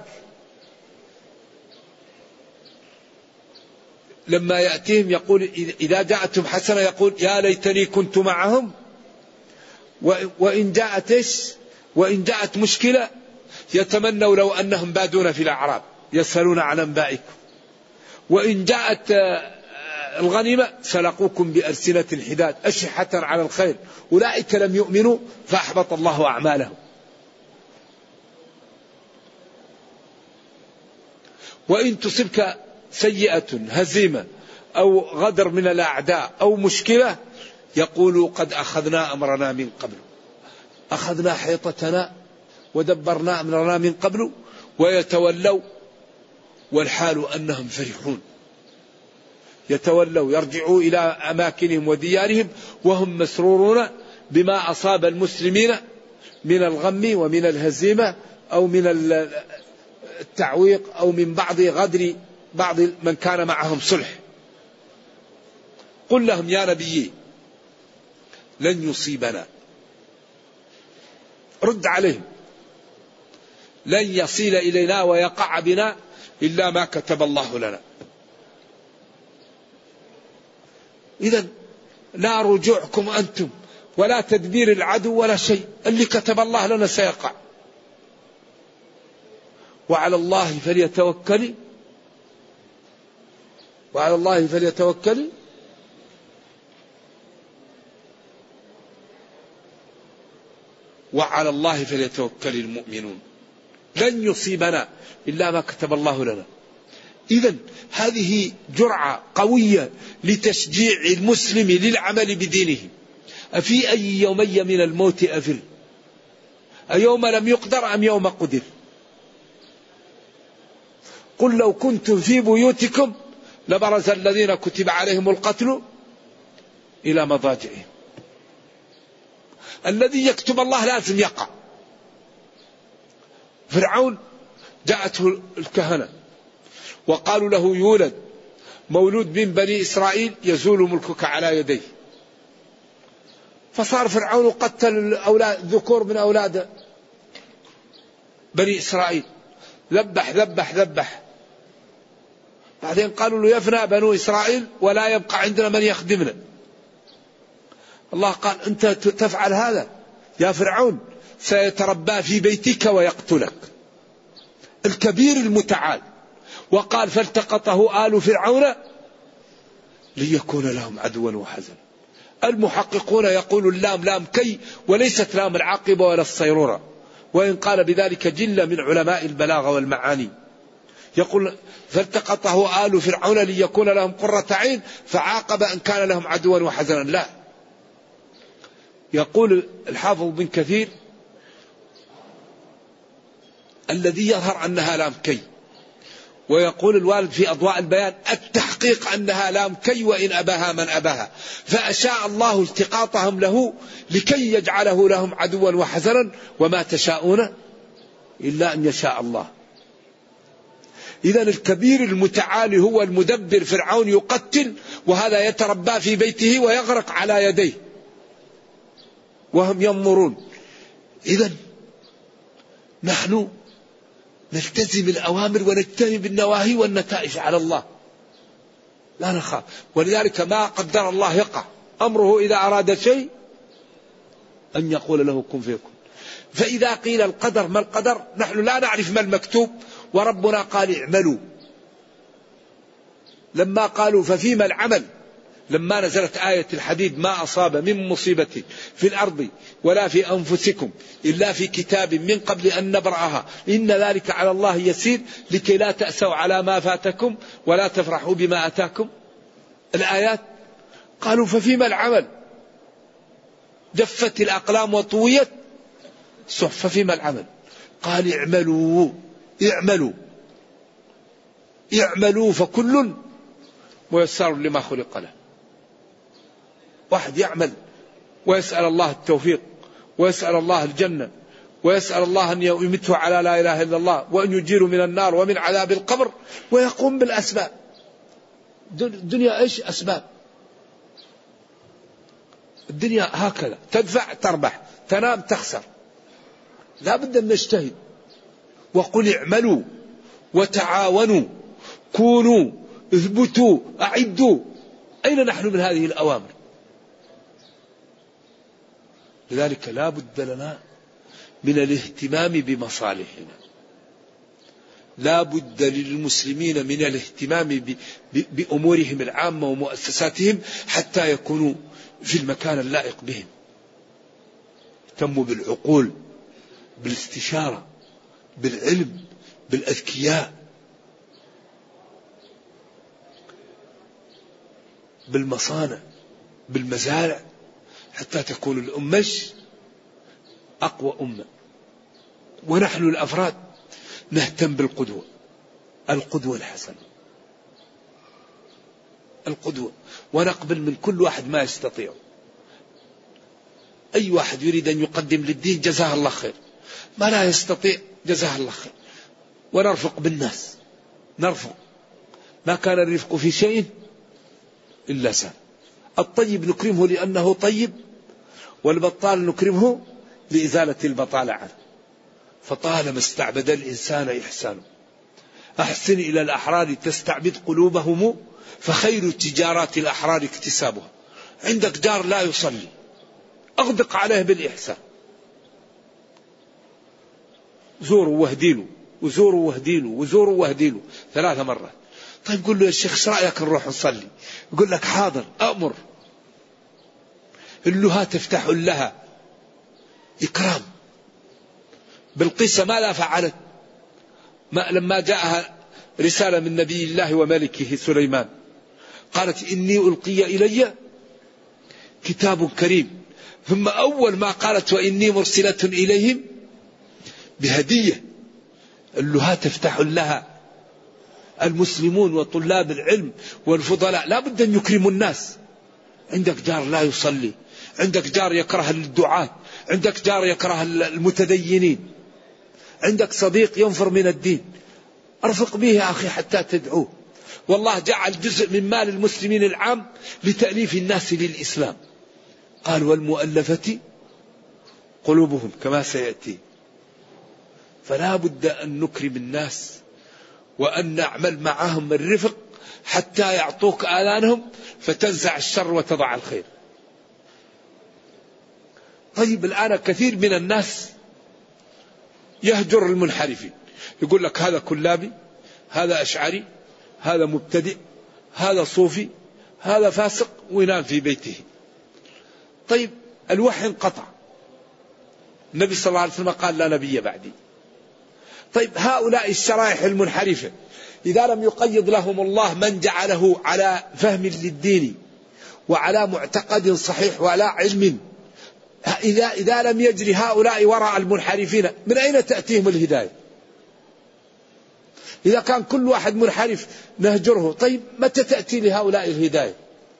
S2: لما يأتيهم يقول إذا جاءتهم حسنة يقول يا ليتني كنت معهم. وإن جاءت إيش؟ وإن جاءت مشكلة يتمنوا لو أنهم بادون في الأعراب. يسألون عن أنبائكم وإن جاءت الغنيمة سلقوكم بألسنة حداد أشحة على الخير أولئك لم يؤمنوا فأحبط الله أعمالهم. وإن تصبك سيئة هزيمة أو غدر من الأعداء أو مشكلة يقولوا قد أخذنا أمرنا من قبل، أخذنا حيطتنا ودبرنا أمرنا من قبل، ويتولوا والحال أنهم فرحون، يتولوا يرجعوا إلى أماكنهم وديارهم وهم مسرورون بما أصاب المسلمين من الغم ومن الهزيمة أو من التعويق أو من بعض غدر بعض من كان معهم صلح. قل لهم يا نبي لن يصيبنا، رد عليهم، لن يصل إلينا ويقع بنا إلا ما كتب الله لنا. إذن لا رجوعكم أنتم ولا تدبير العدو ولا شيء، اللي كتب الله لنا سيقع. وعلى الله فليتوكل وعلى الله فليتوكل وعلى الله فليتوكل المؤمنون. لن يصيبنا إلا ما كتب الله لنا. إذن هذه جرعة قوية لتشجيع المسلم للعمل بدينه. أفي أي يومي من الموت أفر، أيوم لم يقدر أم يوم قدر. قل لو كنتم في بيوتكم لبرز الذين كتب عليهم القتل إلى مضاجعهم. الذي يكتب الله لازم يقع. فرعون جاءته الكهنة وقالوا له يولد مولود من بني إسرائيل يزول ملكك على يديه، فصار فرعون قتل الأولاد ذكور من أولاد بني إسرائيل، ذبح ذبح ذبح. بعدين قالوا له يفنى بنو إسرائيل ولا يبقى عندنا من يخدمنا. الله قال أنت تفعل هذا يا فرعون سيتربى في بيتك ويقتلك. الكبير المتعال. وقال فالتقطه آل فرعون ليكون لهم عدوا وحزنا. المحققون يقول اللام لام كي وليست لام العاقبة ولا الصيرورة، وإن قال بذلك جل من علماء البلاغة والمعاني. يقول فالتقطه آل فرعون ليكون لهم قرة عين فعاقب أن كان لهم عدوا وحزنا. لا، يقول الحافظ بن كثير الذي يظهر أنها لام كي، ويقول الوالد في أضواء البيان التحقيق أنها لام كي وإن أباها من أباها، فأشاء الله التقاطهم له لكي يجعله لهم عدوا وحزنا وما تشاءون إلا أن يشاء الله. إذن الكبير المتعالي هو المدبر. فرعون يقتل وهذا يتربى في بيته ويغرق على يديه وهم ينظرون. إذن نحن نلتزم الأوامر ونجتنب النواهي والنتائج على الله، لا نخاف. ولذلك ما قدر الله يقع، أمره إذا أراد شيء أن يقول له كن فيكون. فإذا قيل القدر ما القدر، نحن لا نعرف ما المكتوب، وربنا قال اعملوا. لما قالوا ففيما العمل، لما نزلت آية الحديد ما أصاب من مصيبة في الأرض ولا في أنفسكم إلا في كتاب من قبل أن نبرأها إن ذلك على الله يسير لكي لا تأسوا على ما فاتكم ولا تفرحوا بما أتاكم. الآيات قالوا ففيما العمل، جفت الأقلام وطويت صحف، ففيما العمل. قال اعملوا اعملوا اعملوا فكل ميسر لما خلق له. واحد يعمل ويسأل الله التوفيق ويسأل الله الجنة ويسأل الله أن يمته على لا إله إلا الله وأن يجيره من النار ومن عذاب القبر، ويقوم بالأسباب. الدنيا إيش أسباب؟ الدنيا هكذا، تدفع تربح، تنام تخسر، لا بد أن نجتهد. وقل اعملوا وتعاونوا كونوا اثبتوا أعدوا. أين نحن من هذه الأوامر؟ لذلك لا بد لنا من الاهتمام بمصالحنا، لا بد للمسلمين من الاهتمام بأمورهم العامة ومؤسساتهم حتى يكونوا في المكان اللائق بهم. اهتموا بالعقول، بالاستشارة، بالعلم، بالأذكياء، بالمصانع، بالمزارع، حتى تكون الأمة أقوى أمة. ونحن الأفراد نهتم بالقدوة، القدوة الحسنة، القدوة، ونقبل من كل واحد ما يستطيع. أي واحد يريد أن يقدم للدين جزاه الله خير، ما لا يستطيع جزاه الله خير. ونرفق بالناس، نرفق، ما كان الرفق في شيء إلا سان. الطيب نكرمه لأنه طيب، والبطال نكرمه لإزالة البطالة عنه. فطالما استعبد الإنسان إحسانه. أحسن إلى الأحرار تستعبد قلوبهم، فخير التجارات الأحرار اكتسابها. عندك جار لا يصلي، أغدق عليه بالإحسان، زوروا واهدينوا، وزوروا واهدينوا، وزوروا واهدينوا ثلاث مرات. طيب قل له يا شيخ ايش رأيك نروح نصلي؟ يقول لك حاضر أأمر. اللها تفتح لها إكرام. بالقصة ماذا فعلت؟ ما لما جاءها رسالة من نبي الله وملكه سليمان، قالت إني ألقي إلي كتاب كريم. ثم أول ما قالت وإني مرسلة إليهم بهدية. اللها تفتح لها. المسلمون وطلاب العلم والفضلاء لا بد أن يكرموا الناس. عندك جار لا يصلي، عندك جار يكره الدعاة، عندك جار يكره المتدينين، عندك صديق ينفر من الدين، ارفق به يا أخي حتى تدعوه. والله جعل جزء من مال المسلمين العام لتأليف الناس للإسلام. قال والمؤلفة قلوبهم كما سيأتي. فلا بد أن نكرم الناس وأن نعمل معهم الرفق حتى يعطوك آلانهم فتنزع الشر وتضع الخير. طيب الآن كثير من الناس يهجر المنحرفين، يقول لك هذا كلابي، هذا أشعري، هذا مبتدئ، هذا صوفي، هذا فاسق، وينام في بيته. طيب الوحي انقطع، النبي صلى الله عليه وسلم قال لا نبي بعدي. طيب هؤلاء الشرائح المنحرفة إذا لم يقيض لهم الله من جعله على فهم للدين وعلى معتقد صحيح وعلى علم، إذا, إذا لم يجري هؤلاء وراء المنحرفين من أين تأتيهم الهداية؟ إذا كان كل واحد منحرف نهجره، طيب متى تأتي لهؤلاء الهداية؟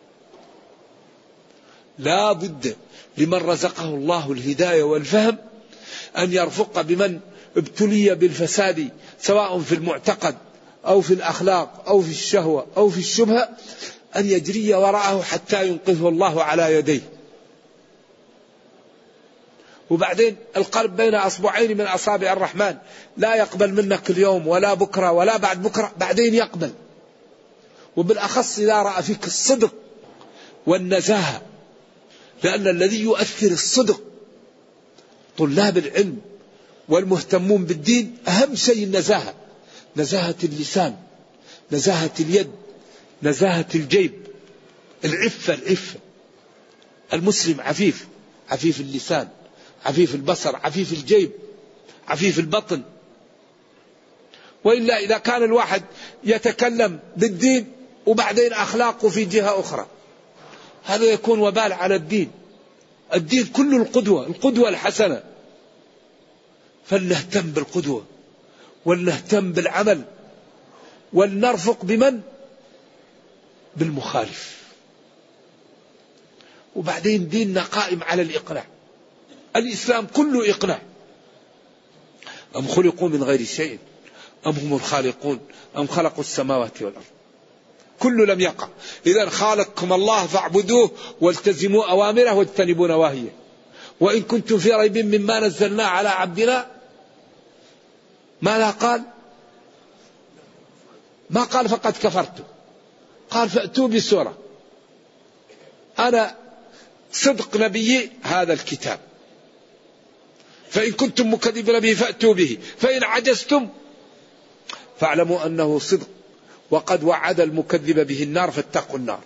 S2: لا بد لمن رزقه الله الهداية والفهم أن يرفق بمن ابتلي بالفساد سواء في المعتقد أو في الأخلاق أو في الشهوة أو في الشبهة، أن يجري وراءه حتى ينقذه الله على يديه. وبعدين القلب بين أصبعين من أصابع الرحمن، لا يقبل منك اليوم ولا بكرة ولا بعد بكرة، بعدين يقبل. وبالأخص إذا رأى فيك الصدق والنزاهة، لأن الذي يؤثر الصدق. طلاب العلم والمهتمون بالدين أهم شيء النزاهة، نزاهة اللسان، نزاهة اليد، نزاهة الجيب، العفة العفة. المسلم عفيف، عفيف اللسان، عفيف البصر، عفيف الجيب، عفيف البطن. وإلا إذا كان الواحد يتكلم بالدين وبعدين أخلاقه في جهة أخرى، هذا يكون وبال على الدين. الدين كله القدوة، القدوة الحسنة. فلنهتم بالقدوة ولنهتم بالعمل ولنرفق بمن؟ بالمخالف. وبعدين ديننا قائم على الإقناع. الإسلام كله إقناع. أم خلقوا من غير شيء أم هم الخالقون أم خلقوا السماوات والأرض. كل لم يقع. إذا خالقكم الله فاعبدوه والتزموا أوامره واجتنبوا نواهيه. وإن كنتم في ريب مما نزلنا على عبدنا، ماذا قال؟ ما قال فقد كفرتم، قال فأتوا بسورة. أنا صدق نبيي هذا الكتاب، فإن كنتم مكذبين به فأتوا به، فإن عجزتم فاعلموا أنه صدق، وقد وعد المكذب به النار فاتقوا النار.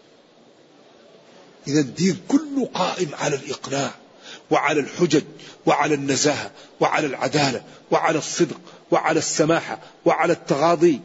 S2: إذا الدين كله قائم على الإقناع وعلى الحجج وعلى النزاهة وعلى العدالة وعلى الصدق وعلى السماحة وعلى التغاضي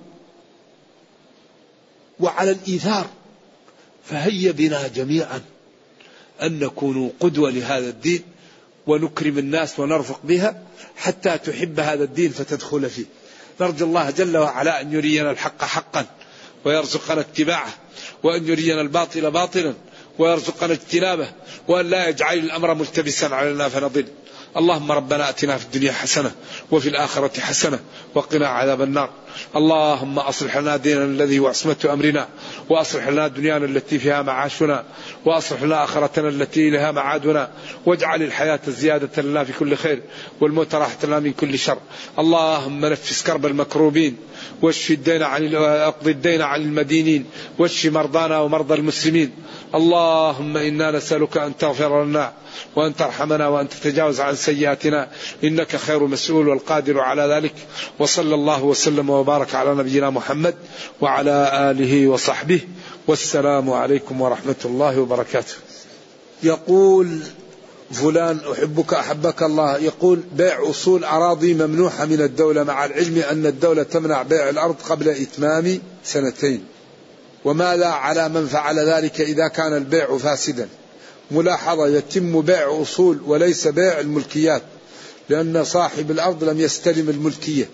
S2: وعلى الإيثار. فهيا بنا جميعا أن نكون قدوة لهذا الدين ونكرم الناس ونرفق بها حتى تحب هذا الدين فتدخل فيه. نرجو الله جل وعلا أن يرينا الحق حقا ويرزقنا اتباعه، وأن يرينا الباطل باطلا ويرزقنا اجتنابه، وأن لا يجعل الأمر ملتبسا علينا فنضل. اللهم ربنا أتنا في الدنيا حسنة وفي الآخرة حسنة وقنا عذاب النار. اللهم أصلح لنا ديننا الذي هو عصمة أمرنا، وأصلح لنا دنيانا التي فيها معاشنا، وأصلح لنا آخرتنا التي لها معادنا، واجعل الحياة زيادة لنا في كل خير والموت راحة لنا من كل شر. اللهم نفس كرب المكروبين، واشف الدين عن اقض الدين عن المدينين، واشف مرضانا ومرضى المسلمين. اللهم إنا نسألك أن تغفر لنا وأن ترحمنا وأن تتجاوز عن سيئاتنا، إنك خير مسؤول والقادر على ذلك. وصلى الله وسلم وبارك على نبينا محمد وعلى آله وصحبه، والسلام عليكم ورحمة الله وبركاته. يقول فلان أحبك أحبك الله، يقول بيع أصول أراضي ممنوحة من الدولة، مع العلم أن الدولة تمنع بيع الأرض قبل إتمام سنتين، وماذا على من فعل ذلك إذا كان البيع فاسدا؟ ملاحظة: يتم بيع أصول وليس بيع الملكيات، لأن صاحب الأرض لم يستلم الملكية.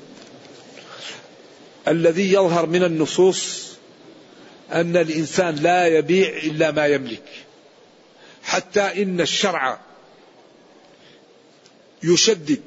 S2: الذي يظهر من النصوص أن الإنسان لا يبيع إلا ما يملك، حتى إن الشرع يشدد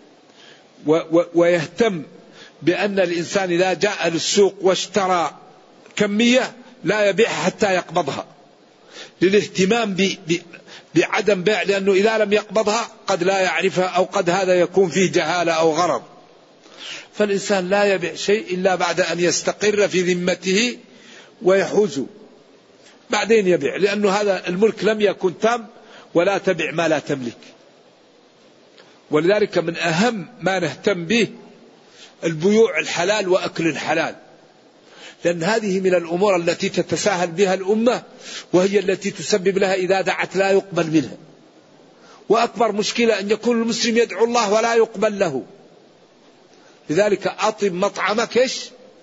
S2: ويهتم بأن الإنسان إذا جاء للسوق واشترى كمية لا يبيع حتى يقبضها، للاهتمام ب بعدم بيع، لأنه إذا لم يقبضها قد لا يعرفها، أو قد هذا يكون فيه جهالة أو غرض. فالإنسان لا يبيع شيء إلا بعد أن يستقر في ذمته ويحوز، بعدين يبيع، لأنه هذا الملك لم يكن تام، ولا تبع ما لا تملك. ولذلك من أهم ما نهتم به البيوع الحلال وأكل الحلال، لأن هذه من الأمور التي تتساهل بها الأمة، وهي التي تسبب لها إذا دعت لا يقبل منها. وأكبر مشكلة أن يكون المسلم يدعو الله ولا يقبل له. لذلك أطب مطعمك إيش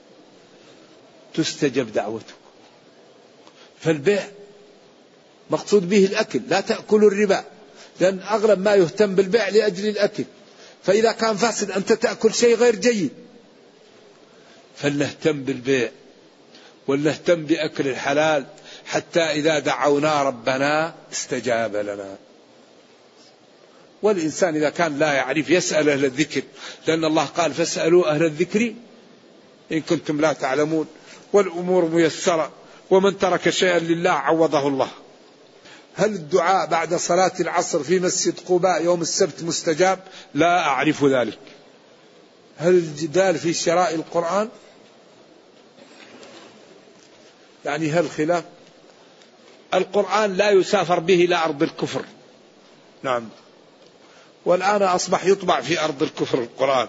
S2: تستجب دعوته. فالبيع مقصود به الأكل، لا تأكل الربا، لأن أغلب ما يهتم بالبيع لأجل الأكل، فإذا كان فاسد أنت تأكل شيء غير جيد. فلنهتم بالبيع ولنهتم بأكل الحلال، حتى إذا دعونا ربنا استجاب لنا. والإنسان إذا كان لا يعرف يسأل أهل الذكر، لأن الله قال فاسألوا أهل الذكر إن كنتم لا تعلمون. والأمور ميسرة، ومن ترك شيئا لله عوضه الله. هل الدعاء بعد صلاة العصر في مسجد قباء يوم السبت مستجاب؟ لا أعرف ذلك. هل الجدال في شراء القرآن؟ يعني هل خلاف؟ القرآن لا يسافر به إلى أرض الكفر، نعم، والآن أصبح يطبع في أرض الكفر القرآن.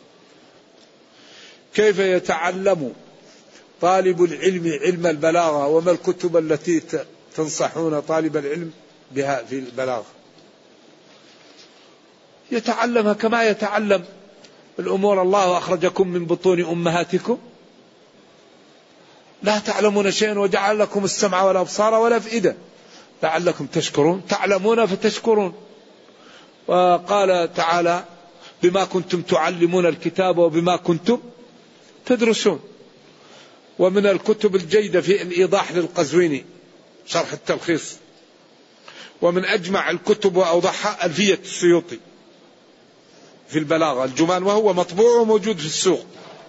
S2: كيف يتعلم طالب العلم علم البلاغة، وما الكتب التي تنصحون طالب العلم بها في البلاغة؟ يتعلمها كما يتعلم الأمور. الله أخرجكم من بطون أمهاتكم لا تعلمون شيئا وجعل لكم السمع والأبصار والأفئدة لعلكم تشكرون. تعلمون فتشكرون. وقال تعالى بما كنتم تعلمون الكتاب وبما كنتم تدرسون. ومن الكتب الجيدة في الإيضاح للقزويني شرح التلخيص، ومن أجمع الكتب وأوضحها ألفية السيوطي في البلاغة الجمال، وهو مطبوع وموجود في السوق.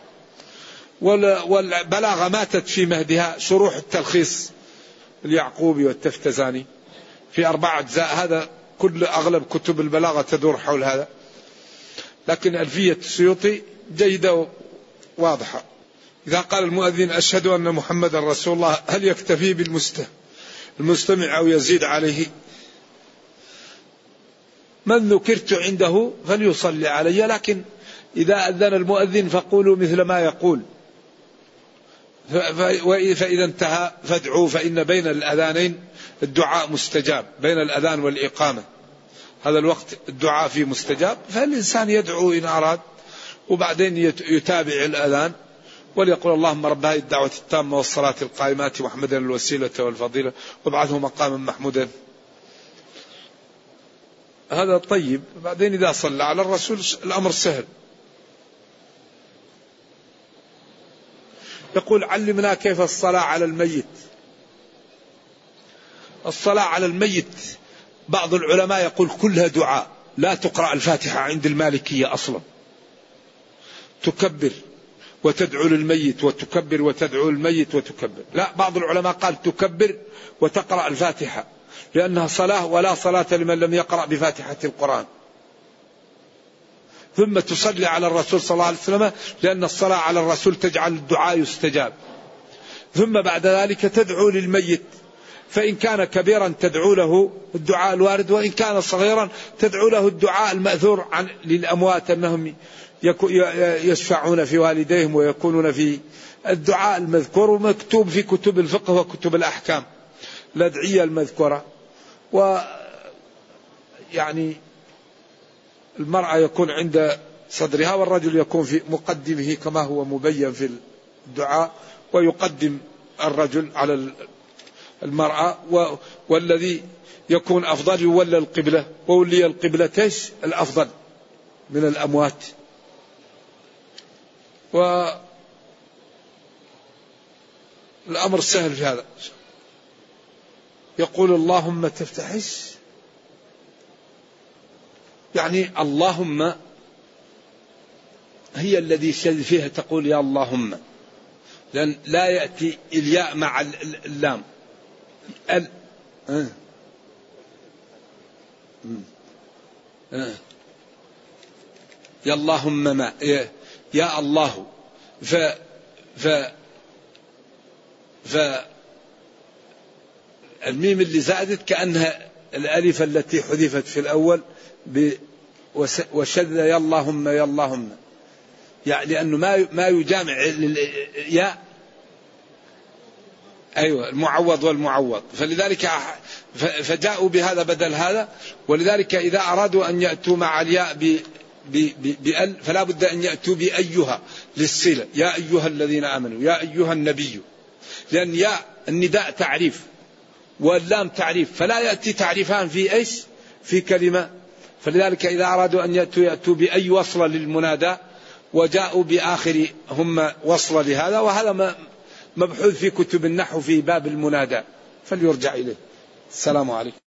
S2: والبلاغة ماتت في مهدها. شروح التلخيص اليعقوبي والتفتزاني في أربع أجزاء، هذا كل أغلب كتب البلاغة تدور حول هذا، لكن ألفية السيوطي جيدة واضحة. إذا قال المؤذن أشهد أن محمد رسول الله، هل يكتفي بالمستمع أو يزيد عليه؟ من ذكرت عنده فليصلي علي، لكن إذا أذن المؤذن فقولوا مثل ما يقول، فإذا انتهى فادعوا، فإن بين الأذانين الدعاء مستجاب، بين الأذان والإقامة هذا الوقت الدعاء فيه مستجاب، فالإنسان يدعو إن أراد، وبعدين يتابع الأذان وليقول اللهم رب هذه الدعوة التامة والصلاة القائمات محمدا الوسيلة والفضيلة وابعثه مقاما محمودا. هذا طيب. بعدين إذا صلى على الرسول الأمر سهل. يقول علمنا كيف الصلاة على الميت. الصلاة على الميت بعض العلماء يقول كلها دعاء، لا تقرأ الفاتحة عند المالكية أصلا، تكبر وتدعو للميت وتكبر وتدعو للميت وتكبر. لا، بعض العلماء قال تكبر وتقرأ الفاتحة، لأنها صلاة ولا صلاة لمن لم يقرأ بفاتحة القرآن. ثم تصلي على الرسول صلى الله عليه وسلم، لأن الصلاة على الرسول تجعل الدعاء يستجاب. ثم بعد ذلك تدعو للميت، فإن كان كبيرا تدعو له الدعاء الوارد، وإن كان صغيرا تدعو له الدعاء المأثور عن للأموات أنهم يشفعون في والديهم ويكونون في الدعاء المذكور، ومكتوب في كتب الفقه وكتب الأحكام الأدعية المذكورة. ويعني المرأة يكون عند صدرها، والرجل يكون في مقدمه كما هو مبين في الدعاء، ويقدم الرجل على المرأة، والذي يكون أفضل يولى القبلة، وولي القبلة ايش الأفضل من الأموات. والأمر سهل في هذا. يقول اللهم تفتحش، يعني اللهم هي الذي شذ فيها تقول يا اللهم، لأن لا يأتي الياء مع اللام. ال... آه. آه. يا اللهم ما يا, يا الله. ف ف ف الميم اللي زادت كأنها الألف التي حذفت في الأول ب وشذ يا اللهم يا اللهم، يعني لأنه ما ما يجامع يا أيوة المعوض والمعوض، فلذلك فجاءوا بهذا بدل هذا. ولذلك إذا أرادوا أن يأتوا مع الياء بأل فلا بد أن يأتوا بأيها للصلة، يا أيها الذين آمنوا، يا أيها النبي، لأن يا النداء تعريف واللام تعريف، فلا يأتي تعريفان في إيش في كلمة. فلذلك إذا أرادوا أن يأتوا يأتوا بأي وصلة للمنادى، وجاءوا بآخر هم وصلة لهذا، وهذا مبحوث في كتب النحو في باب المنادى، فليرجع إليه. السلام عليكم.